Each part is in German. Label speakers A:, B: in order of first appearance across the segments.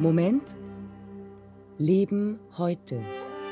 A: Moment, Leben heute.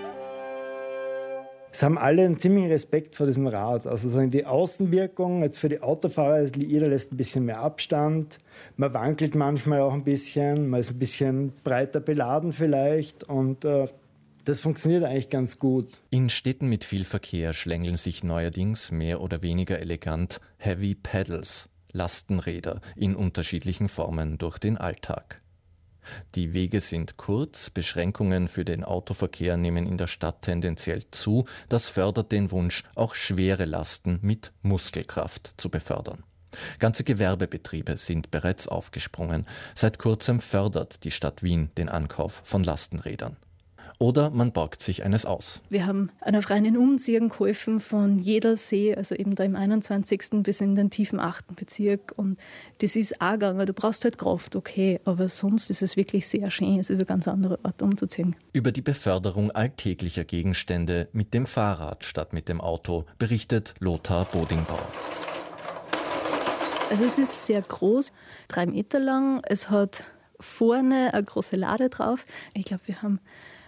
B: Es haben alle einen ziemlichen Respekt vor diesem Rad. Also sagen die Außenwirkung, jetzt für die Autofahrer, jeder lässt ein bisschen mehr Abstand. Man wankelt manchmal auch ein bisschen, man ist ein bisschen breiter beladen vielleicht und das funktioniert eigentlich ganz gut.
C: In Städten mit viel Verkehr schlängeln sich neuerdings mehr oder weniger elegant Heavy Pedals, Lastenräder in unterschiedlichen Formen durch den Alltag. Die Wege sind kurz, Beschränkungen für den Autoverkehr nehmen in der Stadt tendenziell zu. Das fördert den Wunsch, auch schwere Lasten mit Muskelkraft zu befördern. Ganze Gewerbebetriebe sind bereits aufgesprungen. Seit kurzem fördert die Stadt Wien den Ankauf von Lastenrädern. Oder man borgt sich eines aus.
D: Wir haben einer freien Umziehung geholfen von Jedelsee, also eben da im 21. bis in den tiefen 8. Bezirk. Und das ist auch gegangen. Du brauchst halt Kraft, okay, aber sonst ist es wirklich sehr schön. Es ist eine ganz andere Art umzuziehen.
C: Über die Beförderung alltäglicher Gegenstände mit dem Fahrrad statt mit dem Auto berichtet Lothar Bodingbauer.
D: Also es ist sehr groß, 3 Meter lang. Es hat vorne eine große Lade drauf. Ich glaube, wir haben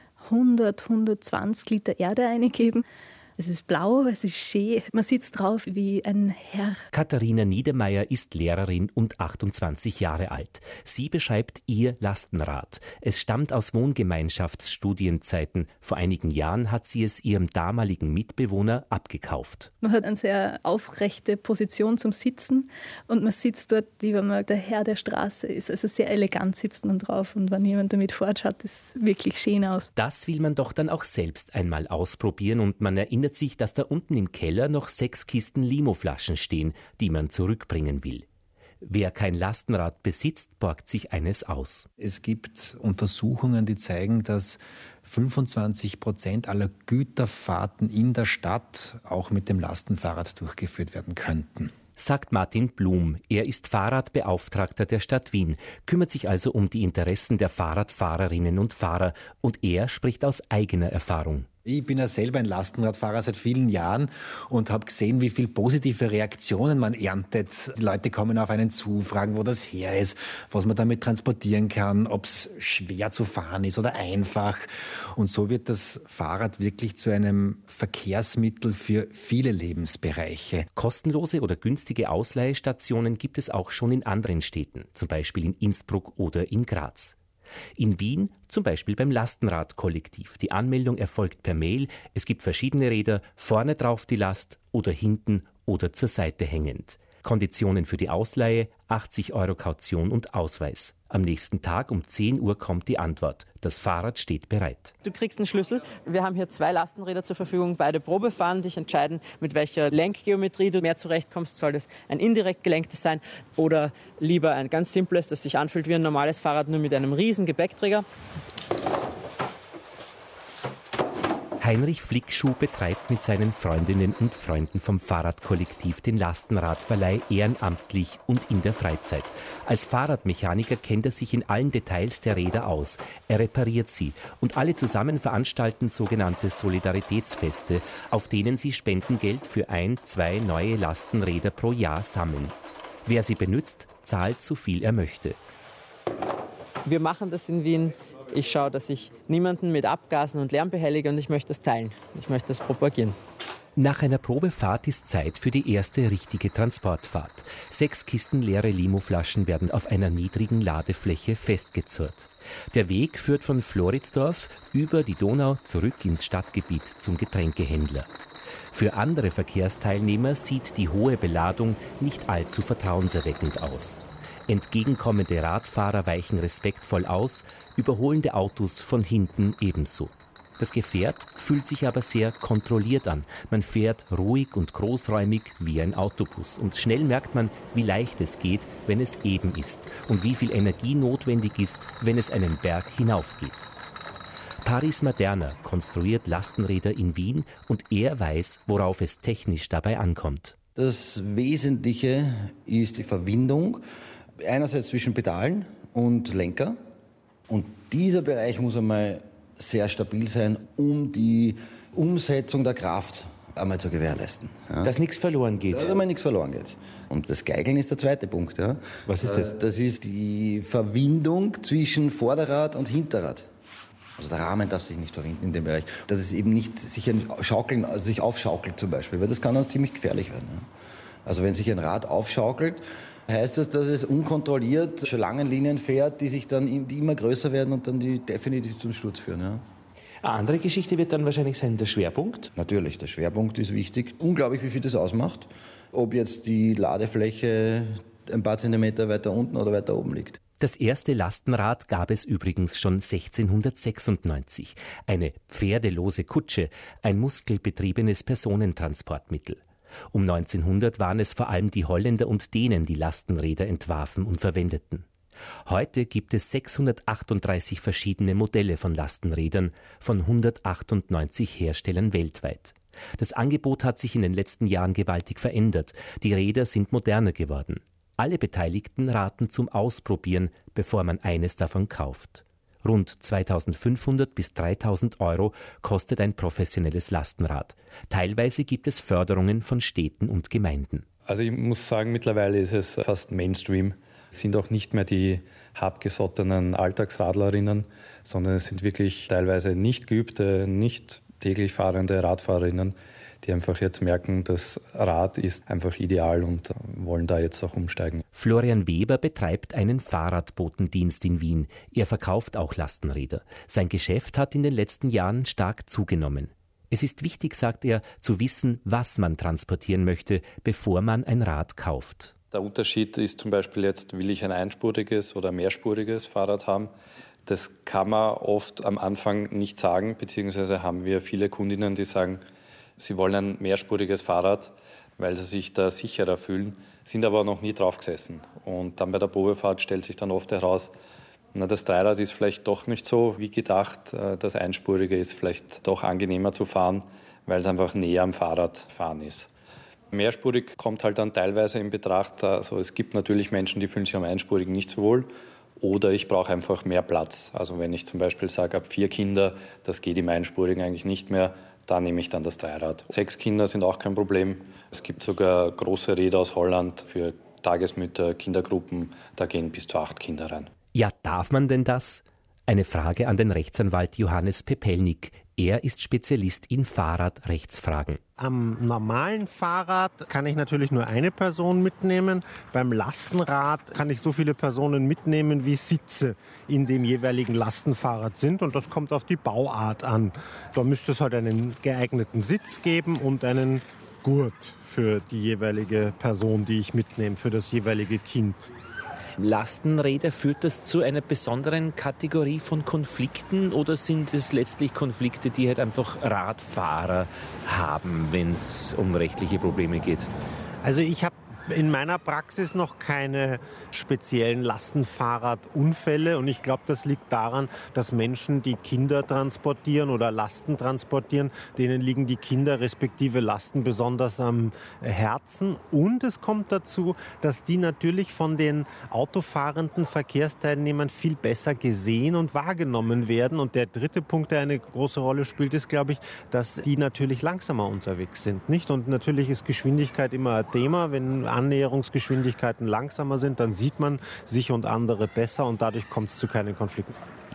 D: 120 Liter Erde eingegeben. Es ist blau, es ist schön. Man sitzt drauf wie ein Herr.
E: Katharina Niedermeyer ist Lehrerin und 28 Jahre alt. Sie beschreibt ihr Lastenrad. Es stammt aus Wohngemeinschaftsstudienzeiten. Vor einigen Jahren hat sie es ihrem damaligen Mitbewohner abgekauft.
D: Man hat eine sehr aufrechte Position zum Sitzen und man sitzt dort, wie wenn man der Herr der Straße ist. Also sehr elegant sitzt man drauf und wenn jemand damit fährt, schaut es wirklich schön aus.
E: Das will man doch dann auch selbst einmal ausprobieren und man erinnert sich, dass da unten im Keller noch 6 Kisten Limoflaschen stehen, die man zurückbringen will. Wer kein Lastenrad besitzt, borgt sich eines aus.
F: Es gibt Untersuchungen, die zeigen, dass 25% aller Güterfahrten in der Stadt auch mit dem Lastenfahrrad durchgeführt werden könnten.
E: Sagt Martin Blum. Er ist Fahrradbeauftragter der Stadt Wien, kümmert sich also um die Interessen der Fahrradfahrerinnen und Fahrer und er spricht aus eigener Erfahrung.
F: Ich bin ja selber ein Lastenradfahrer seit vielen Jahren und habe gesehen, wie viel positive Reaktionen man erntet. Die Leute kommen auf einen zu, fragen, wo das her ist, was man damit transportieren kann, ob es schwer zu fahren ist oder einfach. Und so wird das Fahrrad wirklich zu einem Verkehrsmittel für viele Lebensbereiche.
E: Kostenlose oder günstige Ausleihstationen gibt es auch schon in anderen Städten, zum Beispiel in Innsbruck oder in Graz. In Wien zum Beispiel beim Lastenradkollektiv. Die Anmeldung erfolgt per Mail. Es gibt verschiedene Räder, vorne drauf die Last oder hinten oder zur Seite hängend. Konditionen für die Ausleihe, 80 € Kaution und Ausweis. Am nächsten Tag um 10 Uhr kommt die Antwort. Das Fahrrad steht bereit.
G: Du kriegst einen Schlüssel. Wir haben hier 2 Lastenräder zur Verfügung. Beide Probe fahren, dich entscheiden, mit welcher Lenkgeometrie du mehr zurechtkommst. Soll das ein indirekt gelenktes sein oder lieber ein ganz simples, das sich anfühlt wie ein normales Fahrrad, nur mit einem riesen Gepäckträger.
E: Heinrich Flickschuh betreibt mit seinen Freundinnen und Freunden vom Fahrradkollektiv den Lastenradverleih ehrenamtlich und in der Freizeit. Als Fahrradmechaniker kennt er sich in allen Details der Räder aus. Er repariert sie und alle zusammen veranstalten sogenannte Solidaritätsfeste, auf denen sie Spendengeld für 1, 2 neue Lastenräder pro Jahr sammeln. Wer sie benutzt, zahlt so viel er möchte.
G: Wir machen das in Wien. Ich schaue, dass ich niemanden mit Abgasen und Lärm behellige und ich möchte das teilen. Ich möchte das propagieren.
E: Nach einer Probefahrt ist Zeit für die erste richtige Transportfahrt. 6 Kisten leere Limoflaschen werden auf einer niedrigen Ladefläche festgezurrt. Der Weg führt von Floridsdorf über die Donau zurück ins Stadtgebiet zum Getränkehändler. Für andere Verkehrsteilnehmer sieht die hohe Beladung nicht allzu vertrauenserweckend aus. Entgegenkommende Radfahrer weichen respektvoll aus, überholende Autos von hinten ebenso. Das Gefährt fühlt sich aber sehr kontrolliert an. Man fährt ruhig und großräumig wie ein Autobus. Und schnell merkt man, wie leicht es geht, wenn es eben ist. Und wie viel Energie notwendig ist, wenn es einen Berg hinaufgeht. Paris Maderna konstruiert Lastenräder in Wien und er weiß, worauf es technisch dabei ankommt.
H: Das Wesentliche ist die Verbindung, einerseits zwischen Pedalen und Lenker. Und dieser Bereich muss einmal sehr stabil sein, um die Umsetzung der Kraft einmal zu gewährleisten. Ja.
E: Dass nichts verloren geht.
H: Dass einmal nichts verloren geht. Und das Geigeln ist der zweite Punkt. Ja.
E: Was ist das?
H: Das ist die Verwindung zwischen Vorderrad und Hinterrad. Also der Rahmen darf sich nicht verwinden in dem Bereich. Dass es eben nicht sich aufschaukelt zum Beispiel, weil das kann dann ziemlich gefährlich werden. Ja. Also wenn sich ein Rad aufschaukelt, heißt das, dass es unkontrolliert schon langen Linien fährt, die immer größer werden und dann die definitiv zum Sturz führen. Ja.
E: Eine andere Geschichte wird dann wahrscheinlich sein, der Schwerpunkt.
H: Natürlich, der Schwerpunkt ist wichtig. Unglaublich, wie viel das ausmacht. Ob jetzt die Ladefläche ein paar Zentimeter weiter unten oder weiter oben liegt.
E: Das erste Lastenrad gab es übrigens schon 1696. Eine pferdelose Kutsche, ein muskelbetriebenes Personentransportmittel. Um 1900 waren es vor allem die Holländer und Dänen, die Lastenräder entwarfen und verwendeten. Heute gibt es 638 verschiedene Modelle von Lastenrädern von 198 Herstellern weltweit. Das Angebot hat sich in den letzten Jahren gewaltig verändert. Die Räder sind moderner geworden. Alle Beteiligten raten zum Ausprobieren, bevor man eines davon kauft. Rund 2.500 bis 3.000 € kostet ein professionelles Lastenrad. Teilweise gibt es Förderungen von Städten und Gemeinden.
I: Also ich muss sagen, mittlerweile ist es fast Mainstream. Es sind auch nicht mehr die hartgesottenen Alltagsradlerinnen, sondern es sind wirklich teilweise nicht geübte, nicht täglich fahrende Radfahrerinnen, die einfach jetzt merken, das Rad ist einfach ideal und wollen da jetzt auch umsteigen.
E: Florian Weber betreibt einen Fahrradbotendienst in Wien. Er verkauft auch Lastenräder. Sein Geschäft hat in den letzten Jahren stark zugenommen. Es ist wichtig, sagt er, zu wissen, was man transportieren möchte, bevor man ein Rad kauft.
I: Der Unterschied ist zum Beispiel jetzt, will ich ein einspuriges oder mehrspuriges Fahrrad haben? Das kann man oft am Anfang nicht sagen, beziehungsweise haben wir viele Kundinnen, die sagen, sie wollen ein mehrspuriges Fahrrad, weil sie sich da sicherer fühlen, sind aber noch nie drauf gesessen. Und dann bei der Probefahrt stellt sich dann oft heraus, das Dreirad ist vielleicht doch nicht so wie gedacht, das Einspurige ist vielleicht doch angenehmer zu fahren, weil es einfach näher am Fahrradfahren ist. Mehrspurig kommt halt dann teilweise in Betracht, also es gibt natürlich Menschen, die fühlen sich am Einspurigen nicht so wohl oder ich brauche einfach mehr Platz. Also wenn ich zum Beispiel sage, ab 4 Kinder, das geht im Einspurigen eigentlich nicht mehr, da nehme ich dann das Dreirad. 6 Kinder sind auch kein Problem. Es gibt sogar große Räder aus Holland für Tagesmütter, Kindergruppen, da gehen bis zu 8 Kinder rein.
E: Ja, darf man denn das? Eine Frage an den Rechtsanwalt Johannes Pepelnik. Er ist Spezialist in Fahrradrechtsfragen.
J: Am normalen Fahrrad kann ich natürlich nur eine Person mitnehmen. Beim Lastenrad kann ich so viele Personen mitnehmen, wie Sitze in dem jeweiligen Lastenfahrrad sind. Und das kommt auf die Bauart an. Da müsste es halt einen geeigneten Sitz geben und einen Gurt für die jeweilige Person, die ich mitnehme, für das jeweilige Kind.
E: Lastenräder, führt das zu einer besonderen Kategorie von Konflikten oder sind es letztlich Konflikte, die halt einfach Radfahrer haben, wenn es um rechtliche Probleme geht?
J: Also ich habe in meiner Praxis noch keine speziellen Lastenfahrradunfälle und ich glaube, das liegt daran, dass Menschen, die Kinder transportieren oder Lasten transportieren, denen liegen die Kinder respektive Lasten besonders am Herzen und es kommt dazu, dass die natürlich von den autofahrenden Verkehrsteilnehmern viel besser gesehen und wahrgenommen werden und der dritte Punkt, der eine große Rolle spielt, ist, glaube ich, dass die natürlich langsamer unterwegs sind, nicht? Und natürlich ist Geschwindigkeit immer ein Thema, wenn Annäherungsgeschwindigkeiten langsamer sind, dann sieht man sich und andere besser und dadurch kommt es zu keinen Konflikten.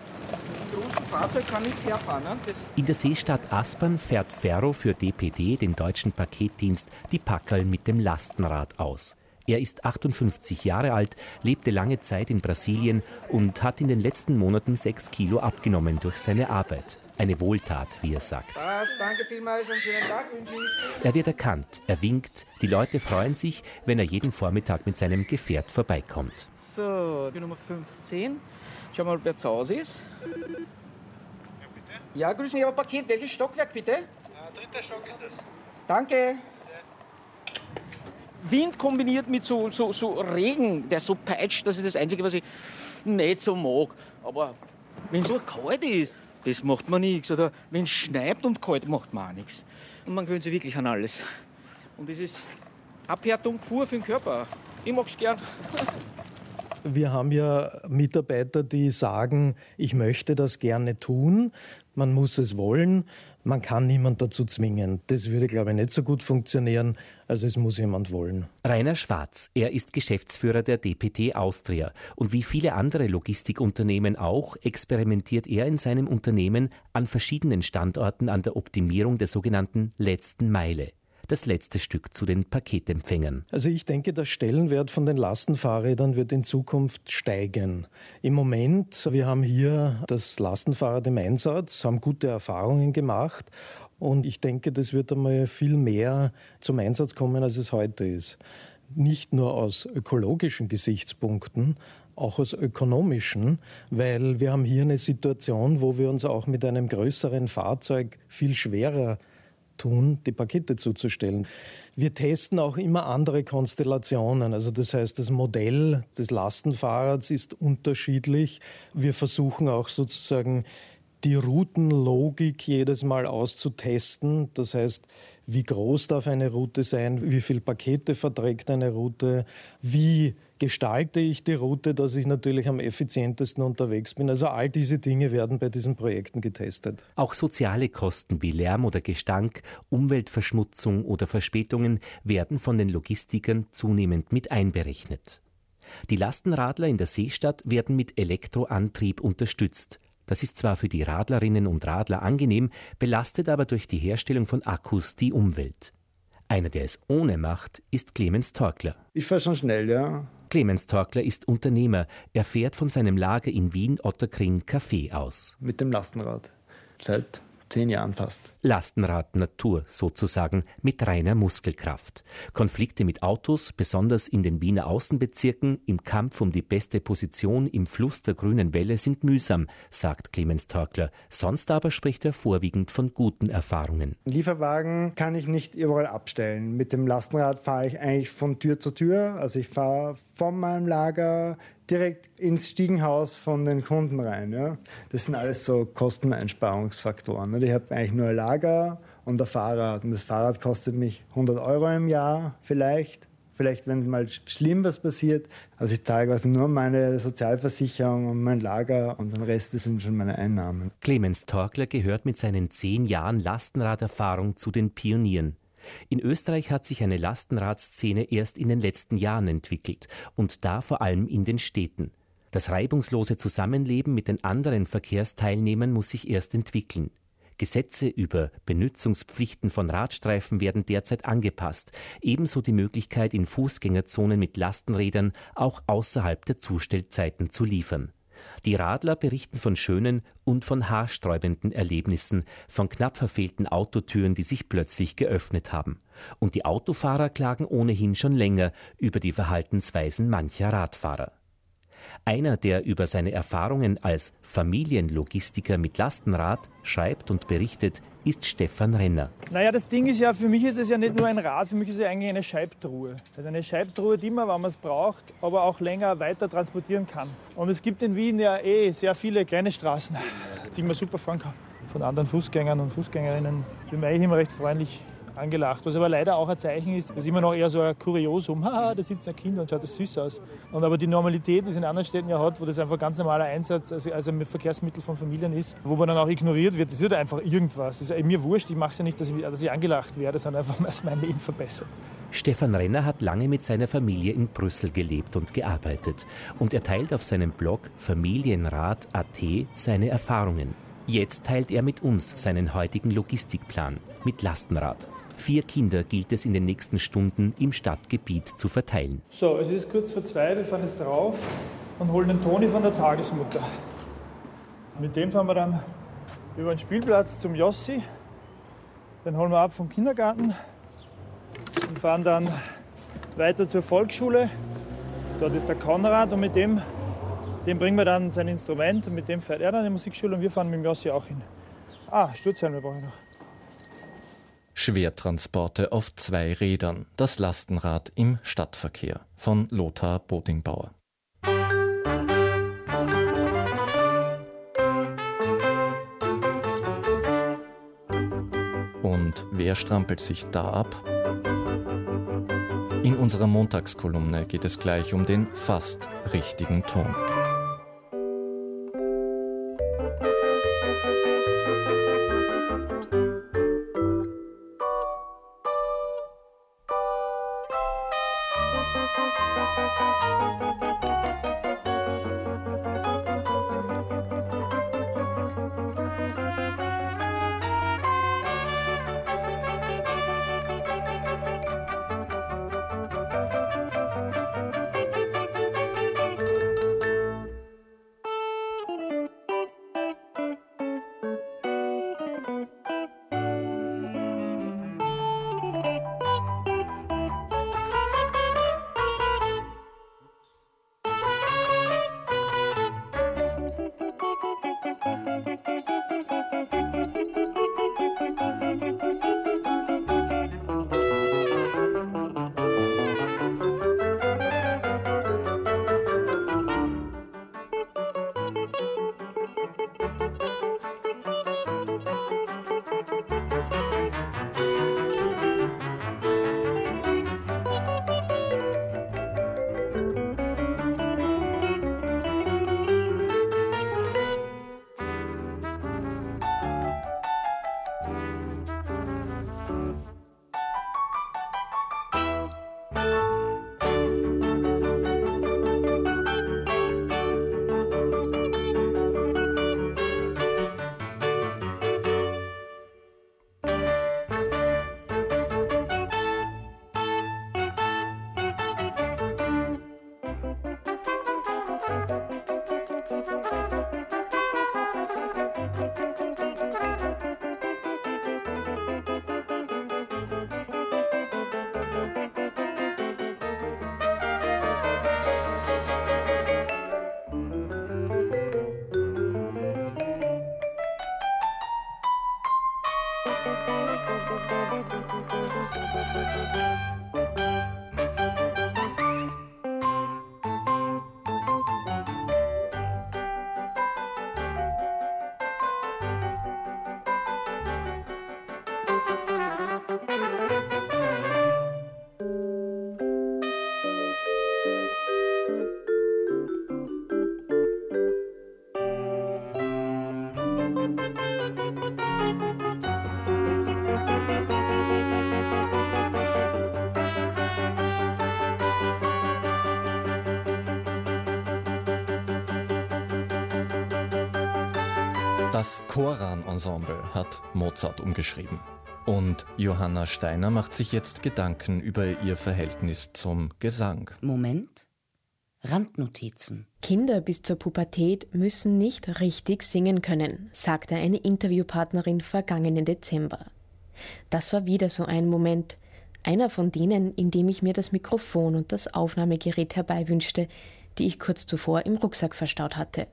E: In der Seestadt Aspern fährt Ferro für DPD, den deutschen Paketdienst, die Packerl mit dem Lastenrad aus. Er ist 58 Jahre alt, lebte lange Zeit in Brasilien und hat in den letzten Monaten 6 Kilo abgenommen durch seine Arbeit. Eine Wohltat, wie er sagt.
K: Danke vielmals und schönen Tag wünsche ich.
E: Er wird erkannt, er winkt. Die Leute freuen sich, wenn er jeden Vormittag mit seinem Gefährt vorbeikommt.
K: So, die Nummer 15. Schau mal, wer zu Hause ist. Ja, grüß mich, ich habe ein Paket. Welches Stockwerk bitte? Ja, 3. Stock ist das. Danke. Wind kombiniert mit so Regen, der so peitscht, das ist das Einzige, was ich nicht so mag. Aber wenn es so kalt ist, das macht man nichts. Oder wenn es schneit und kalt, macht man auch nichts. Und man gewöhnt sich wirklich an alles. Und das ist Abhärtung pur für den Körper. Ich mag es gern.
L: Wir haben ja Mitarbeiter, die sagen, ich möchte das gerne tun. Man muss es wollen. Man kann niemand dazu zwingen. Das würde, glaube ich, nicht so gut funktionieren. Also es muss jemand wollen.
E: Rainer Schwarz, er ist Geschäftsführer der DPT Austria. Und wie viele andere Logistikunternehmen auch, experimentiert er in seinem Unternehmen an verschiedenen Standorten an der Optimierung der sogenannten letzten Meile. Das letzte Stück zu den Paketempfängern.
L: Also ich denke, der Stellenwert von den Lastenfahrrädern wird in Zukunft steigen. Im Moment, wir haben hier das Lastenfahrrad im Einsatz, haben gute Erfahrungen gemacht und ich denke, das wird einmal viel mehr zum Einsatz kommen, als es heute ist. Nicht nur aus ökologischen Gesichtspunkten, auch aus ökonomischen, weil wir haben hier eine Situation, wo wir uns auch mit einem größeren Fahrzeug viel schwerer tun, die Pakete zuzustellen. Wir testen auch immer andere Konstellationen. Also das heißt, das Modell des Lastenfahrrads ist unterschiedlich. Wir versuchen auch sozusagen die Routenlogik jedes Mal auszutesten. Das heißt, wie groß darf eine Route sein, wie viele Pakete verträgt eine Route, wie gestalte ich die Route, dass ich natürlich am effizientesten unterwegs bin. Also all diese Dinge werden bei diesen Projekten getestet.
E: Auch soziale Kosten wie Lärm oder Gestank, Umweltverschmutzung oder Verspätungen werden von den Logistikern zunehmend mit einberechnet. Die Lastenradler in der Seestadt werden mit Elektroantrieb unterstützt. Das ist zwar für die Radlerinnen und Radler angenehm, belastet aber durch die Herstellung von Akkus die Umwelt. Einer, der es ohne macht, ist Clemens Torkler.
B: Ich fahre schon schnell, ja.
E: Clemens Torkler ist Unternehmer. Er fährt von seinem Lager in Wien-Otterkring Kaffee aus.
B: Mit dem Lastenrad. Seit 10 Jahren fast.
E: Lastenrad Natur sozusagen, mit reiner Muskelkraft. Konflikte mit Autos, besonders in den Wiener Außenbezirken, im Kampf um die beste Position im Fluss der grünen Welle sind mühsam, sagt Clemens Torkler. Sonst aber spricht er vorwiegend von guten Erfahrungen.
B: Lieferwagen kann ich nicht überall abstellen. Mit dem Lastenrad fahre ich eigentlich von Tür zu Tür. Also ich fahre von meinem Lager direkt ins Stiegenhaus von den Kunden rein. Ja. Das sind alles so Kosteneinsparungsfaktoren. Ich habe eigentlich nur ein Lager und ein Fahrrad. Und das Fahrrad kostet mich 100 € im Jahr vielleicht. Vielleicht, wenn mal schlimm was passiert. Also ich zahle quasi nur meine Sozialversicherung und mein Lager und den Rest sind schon meine Einnahmen.
E: Clemens Torkler gehört mit seinen 10 Jahren Lastenraderfahrung zu den Pionieren. In Österreich hat sich eine Lastenradszene erst in den letzten Jahren entwickelt und da vor allem in den Städten. Das reibungslose Zusammenleben mit den anderen Verkehrsteilnehmern muss sich erst entwickeln. Gesetze über Benutzungspflichten von Radstreifen werden derzeit angepasst, ebenso die Möglichkeit, in Fußgängerzonen mit Lastenrädern auch außerhalb der Zustellzeiten zu liefern. Die Radler berichten von schönen und von haarsträubenden Erlebnissen, von knapp verfehlten Autotüren, die sich plötzlich geöffnet haben. Und die Autofahrer klagen ohnehin schon länger über die Verhaltensweisen mancher Radfahrer. Einer, der über seine Erfahrungen als Familienlogistiker mit Lastenrad schreibt und berichtet, ist Stefan Renner.
M: Naja, das Ding ist ja, für mich ist es ja nicht nur ein Rad, für mich ist es ja eigentlich eine Scheibtruhe. Also eine Scheibtruhe, die man, wenn man es braucht, aber auch länger weiter transportieren kann. Und es gibt in Wien ja sehr viele kleine Straßen, die man super fahren kann. Von anderen Fußgängern und Fußgängerinnen bin ich eigentlich immer recht freundlich angelacht. Was aber leider auch ein Zeichen ist, ist immer noch eher so ein Kuriosum. Haha, da sitzt ein Kind und schaut das süß aus. Und aber die Normalität, die es in anderen Städten ja hat, wo das einfach ganz normaler Einsatz, also ein Verkehrsmittel von Familien ist, wo man dann auch ignoriert wird, das ist halt einfach irgendwas. Das ist mir wurscht, ich mache es ja nicht, dass ich angelacht werde, sondern einfach, dass mein Leben verbessert.
E: Stefan Renner hat lange mit seiner Familie in Brüssel gelebt und gearbeitet. Und er teilt auf seinem Blog Familienrat.at seine Erfahrungen. Jetzt teilt er mit uns seinen heutigen Logistikplan mit Lastenrad. 4 Kinder gilt es in den nächsten Stunden im Stadtgebiet zu verteilen.
M: So, es ist kurz vor 2, wir fahren jetzt drauf und holen den Toni von der Tagesmutter. Mit dem fahren wir dann über den Spielplatz zum Jossi. Den holen wir ab vom Kindergarten und fahren dann weiter zur Volksschule. Dort ist der Konrad und mit dem bringen wir dann sein Instrument und mit dem fährt er dann in die Musikschule und wir fahren mit dem Jossi auch hin. Sturzhelme brauche ich noch.
C: Schwertransporte auf 2 Rädern. Das Lastenrad im Stadtverkehr von Lothar Bodingbauer. Und wer strampelt sich da ab? In unserer Montagskolumne geht es gleich um den fast richtigen Ton. Das Choran-Ensemble hat Mozart umgeschrieben. Und Johanna Steiner macht sich jetzt Gedanken über ihr Verhältnis zum Gesang.
A: Moment. Randnotizen.
N: Kinder bis zur Pubertät müssen nicht richtig singen können, sagte eine Interviewpartnerin vergangenen Dezember. Das war wieder so ein Moment, einer von denen, in dem ich mir das Mikrofon und das Aufnahmegerät herbeiwünschte, die ich kurz zuvor im Rucksack verstaut hatte.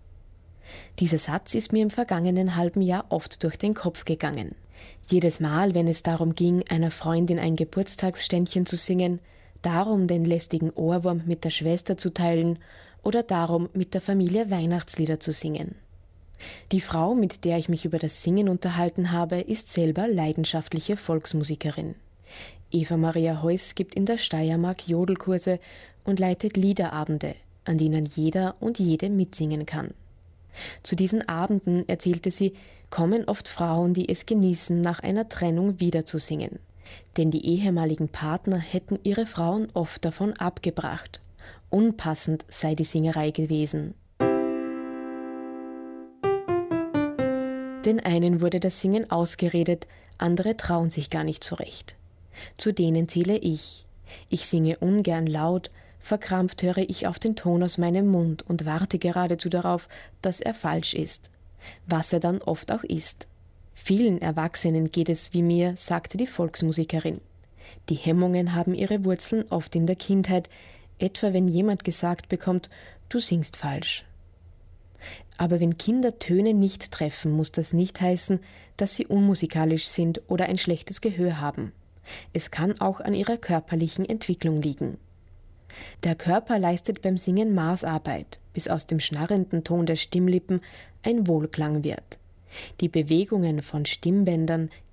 N: Dieser Satz ist mir im vergangenen halben Jahr oft durch den Kopf gegangen. Jedes Mal, wenn es darum ging, einer Freundin ein Geburtstagsständchen zu singen, darum, den lästigen Ohrwurm mit der Schwester zu teilen oder darum, mit der Familie Weihnachtslieder zu singen. Die Frau, mit der ich mich über das Singen unterhalten habe, ist selber leidenschaftliche Volksmusikerin. Eva Maria Heuss gibt in der Steiermark Jodelkurse und leitet Liederabende, an denen jeder und jede mitsingen kann. Zu diesen Abenden, erzählte sie, kommen oft Frauen, die es genießen, nach einer Trennung wieder zu singen. Denn die ehemaligen Partner hätten ihre Frauen oft davon abgebracht. Unpassend sei die Singerei gewesen. Den einen wurde das Singen ausgeredet, andere trauen sich gar nicht zurecht. Zu denen zähle ich. Ich singe ungern laut, verkrampft höre ich auf den Ton aus meinem Mund und warte geradezu darauf, dass er falsch ist. Was er dann oft auch ist. Vielen Erwachsenen geht es wie mir, sagte die Volksmusikerin. Die Hemmungen haben ihre Wurzeln oft in der Kindheit, etwa wenn jemand gesagt bekommt, du singst falsch. Aber wenn Kinder Töne nicht treffen, muss das nicht heißen, dass sie unmusikalisch sind oder ein schlechtes Gehör haben. Es kann auch an ihrer körperlichen Entwicklung liegen. Der Körper leistet beim Singen Maßarbeit, bis aus dem schnarrenden Ton der Stimmlippen ein Wohlklang wird. Die Bewegungen von Stimmbändern,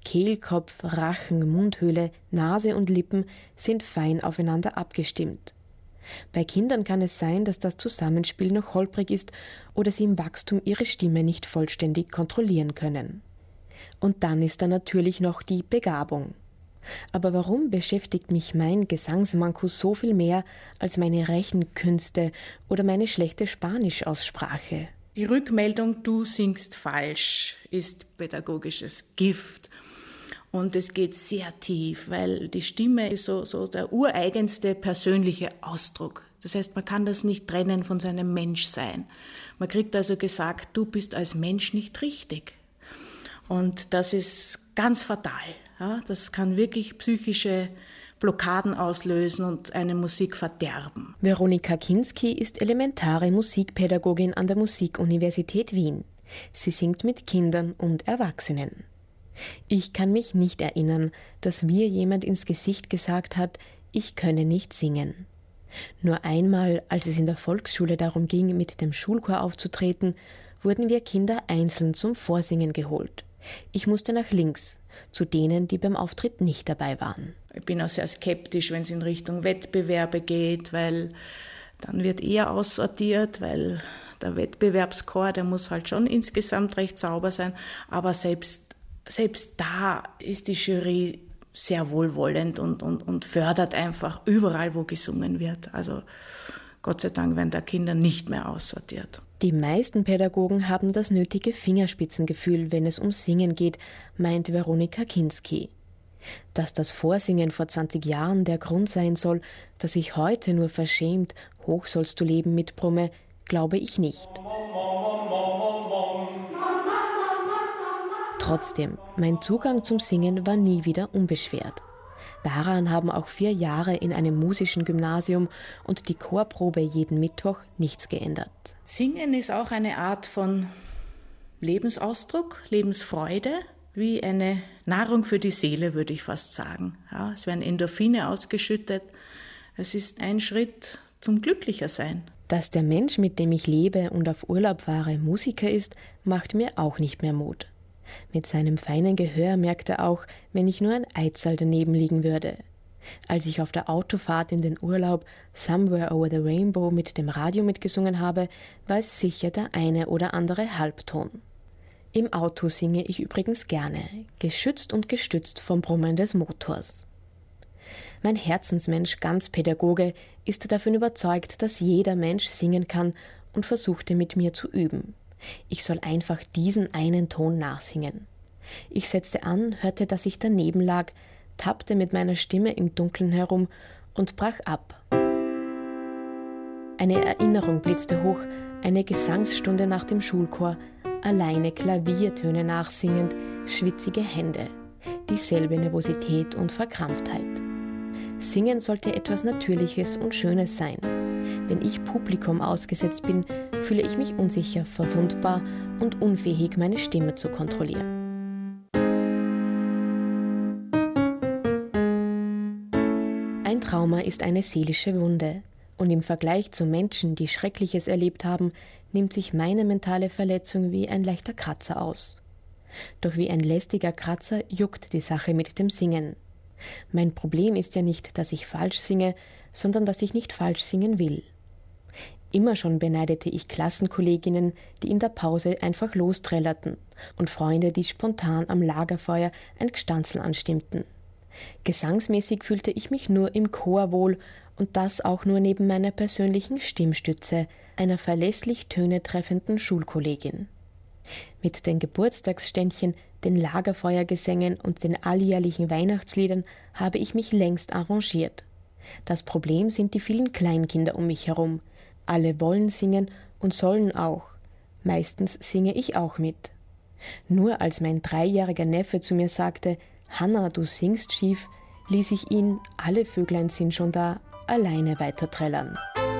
N: Kehlkopf, Rachen, Mundhöhle, Nase und Lippen sind fein aufeinander abgestimmt. Bei Kindern kann es sein, dass das Zusammenspiel noch holprig ist oder sie im Wachstum ihre Stimme nicht vollständig kontrollieren können. Und dann ist da natürlich noch die Begabung. Aber warum beschäftigt mich mein Gesangsmanko so viel mehr als meine Rechenkünste oder meine schlechte Spanischaussprache?
O: Die Rückmeldung, du singst falsch, ist pädagogisches Gift. Und es geht sehr tief, weil die Stimme ist so der ureigenste persönliche Ausdruck. Das heißt, man kann das nicht trennen von seinem Menschsein. Man kriegt also gesagt, du bist als Mensch nicht richtig. Und das ist ganz fatal. Ja? Das kann wirklich psychische Blockaden auslösen und eine Musik verderben.
N: Veronika Kinski ist elementare Musikpädagogin an der Musikuniversität Wien. Sie singt mit Kindern und Erwachsenen. Ich kann mich nicht erinnern, dass mir jemand ins Gesicht gesagt hat, ich könne nicht singen. Nur einmal, als es in der Volksschule darum ging, mit dem Schulchor aufzutreten, wurden wir Kinder einzeln zum Vorsingen geholt. Ich musste nach links, zu denen, die beim Auftritt nicht dabei waren.
O: Ich bin auch sehr skeptisch, wenn es in Richtung Wettbewerbe geht, weil dann wird eher aussortiert, weil der Wettbewerbschor, der muss halt schon insgesamt recht sauber sein, aber selbst da ist die Jury sehr wohlwollend und fördert einfach überall, wo gesungen wird. Also Gott sei Dank werden da Kinder nicht mehr aussortiert.
N: Die meisten Pädagogen haben das nötige Fingerspitzengefühl, wenn es um Singen geht, meint Veronika Kinski. Dass das Vorsingen vor 20 Jahren der Grund sein soll, dass ich heute nur verschämt »Hoch sollst du leben« mitbrumme, glaube ich nicht. Trotzdem, mein Zugang zum Singen war nie wieder unbeschwert. Daran haben auch 4 Jahre in einem musischen Gymnasium und die Chorprobe jeden Mittwoch nichts geändert.
O: Singen ist auch eine Art von Lebensausdruck, Lebensfreude, wie eine Nahrung für die Seele, würde ich fast sagen. Ja, es werden Endorphine ausgeschüttet. Es ist ein Schritt zum Glücklichersein.
N: Dass der Mensch, mit dem ich lebe und auf Urlaub fahre, Musiker ist, macht mir auch nicht mehr Mut. Mit seinem feinen Gehör merkt er auch, wenn ich nur ein Eitzal daneben liegen würde. Als ich auf der Autofahrt in den Urlaub Somewhere Over the Rainbow mit dem Radio mitgesungen habe, war es sicher der eine oder andere Halbton. Im Auto singe ich übrigens gerne, geschützt und gestützt vom Brummen des Motors. Mein Herzensmensch, ganz Pädagoge, ist davon überzeugt, dass jeder Mensch singen kann und versuchte mit mir zu üben. Ich soll einfach diesen einen Ton nachsingen. Ich setzte an, hörte, dass ich daneben lag, tappte mit meiner Stimme im Dunkeln herum und brach ab. Eine Erinnerung blitzte hoch, eine Gesangsstunde nach dem Schulchor, alleine Klaviertöne nachsingend, schwitzige Hände, dieselbe Nervosität und Verkrampftheit. Singen sollte etwas Natürliches und Schönes sein. Wenn ich Publikum ausgesetzt bin, fühle ich mich unsicher, verwundbar und unfähig, meine Stimme zu kontrollieren. Ein Trauma ist eine seelische Wunde. Und im Vergleich zu Menschen, die Schreckliches erlebt haben, nimmt sich meine mentale Verletzung wie ein leichter Kratzer aus. Doch wie ein lästiger Kratzer juckt die Sache mit dem Singen. Mein Problem ist ja nicht, dass ich falsch singe, sondern dass ich nicht falsch singen will. Immer schon beneidete ich Klassenkolleginnen, die in der Pause einfach losträllerten, und Freunde, die spontan am Lagerfeuer ein Gstanzl anstimmten. Gesangsmäßig fühlte ich mich nur im Chor wohl, und das auch nur neben meiner persönlichen Stimmstütze, einer verlässlich Töne treffenden Schulkollegin. Mit den Geburtstagsständchen, den Lagerfeuergesängen und den alljährlichen Weihnachtsliedern habe ich mich längst arrangiert. Das Problem sind die vielen Kleinkinder um mich herum. Alle wollen singen und sollen auch. Meistens singe ich auch mit. Nur als mein 3-jähriger Neffe zu mir sagte, »Hanna, du singst schief«, ließ ich ihn, alle Vöglein sind schon da, alleine weiterträllern.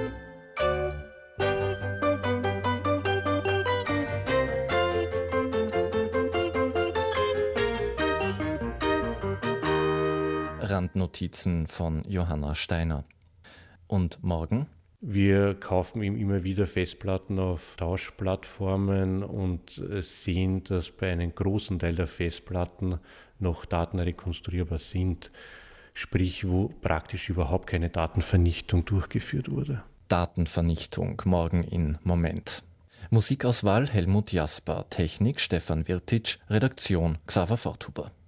C: Randnotizen von Johanna Steiner. Und morgen?
J: Wir kaufen ihm immer wieder Festplatten auf Tauschplattformen und sehen, dass bei einem großen Teil der Festplatten
P: noch datenrekonstruierbar sind, sprich wo praktisch überhaupt keine Datenvernichtung durchgeführt wurde.
C: Datenvernichtung morgen in Moment. Musikauswahl Helmut Jasper, Technik Stefan Wirtitsch, Redaktion Xaver Forthuber.